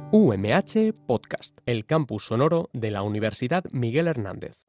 UMH Podcast, el campus sonoro de la Universidad Miguel Hernández.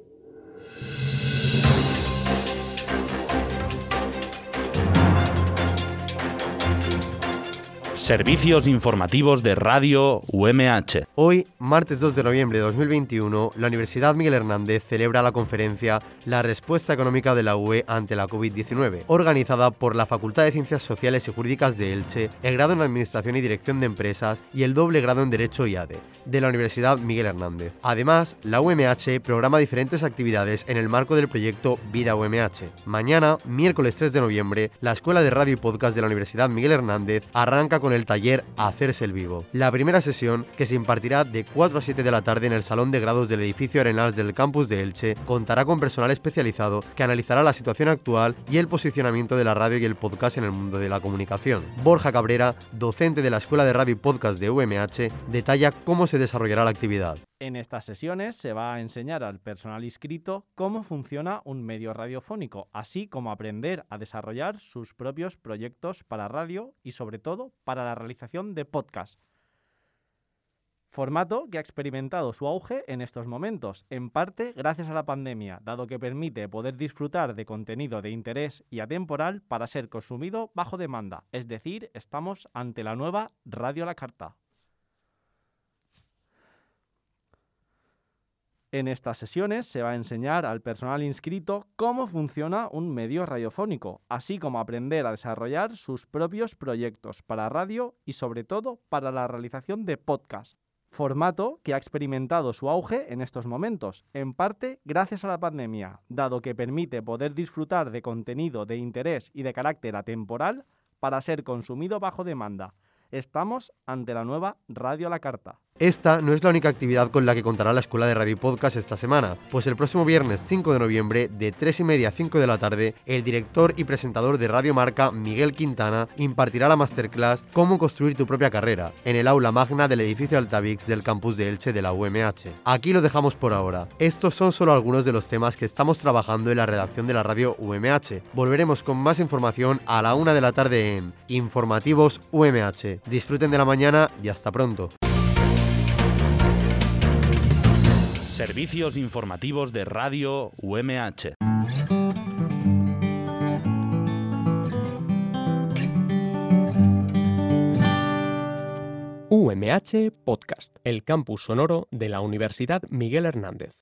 Servicios informativos de Radio UMH. Hoy, martes 2 de noviembre de 2021, la Universidad Miguel Hernández celebra la conferencia La respuesta económica de la UE ante la COVID-19, organizada por la Facultad de Ciencias Sociales y Jurídicas de Elche, el grado en Administración y Dirección de Empresas y el doble grado en Derecho y ADE, de la Universidad Miguel Hernández. Además, la UMH programa diferentes actividades en el marco del proyecto Vida UMH. Mañana, miércoles 3 de noviembre, la Escuela de Radio y Podcast de la Universidad Miguel Hernández arranca con el taller Hacerse el Vivo. La primera sesión, que se impartirá de 4 a 7 de la tarde en el Salón de Grados del edificio Arenals del campus de Elche, contará con personal especializado que analizará la situación actual y el posicionamiento de la radio y el podcast en el mundo de la comunicación. Borja Cabrera, docente de la Escuela de Radio y Podcast de UMH, detalla cómo se desarrollará la actividad. En estas sesiones se va a enseñar al personal inscrito cómo funciona un medio radiofónico, así como aprender a desarrollar sus propios proyectos para radio y sobre todo para la realización de podcast. Formato que ha experimentado su auge en estos momentos, en parte gracias a la pandemia, dado que permite poder disfrutar de contenido de interés y atemporal para ser consumido bajo demanda, es decir, estamos ante la nueva radio a la carta. En estas sesiones se va a enseñar al personal inscrito cómo funciona un medio radiofónico, así como aprender a desarrollar sus propios proyectos para radio y sobre todo para la realización de podcast. Formato que ha experimentado su auge en estos momentos, en parte gracias a la pandemia, dado que permite poder disfrutar de contenido de interés y de carácter atemporal para ser consumido bajo demanda. Estamos ante la nueva radio a la carta. Esta no es la única actividad con la que contará la Escuela de Radio y Podcast esta semana, pues el próximo viernes 5 de noviembre, de 3:30 a 5 de la tarde, el director y presentador de Radio Marca, Miguel Quintana, impartirá la masterclass Cómo construir tu propia carrera, en el aula magna del edificio Altavix del campus de Elche de la UMH. Aquí lo dejamos por ahora. Estos son solo algunos de los temas que estamos trabajando en la redacción de la radio UMH. Volveremos con más información a la 1 de la tarde en Informativos UMH. Disfruten de la mañana y hasta pronto. Servicios informativos de Radio UMH. UMH Podcast, el campus sonoro de la Universidad Miguel Hernández.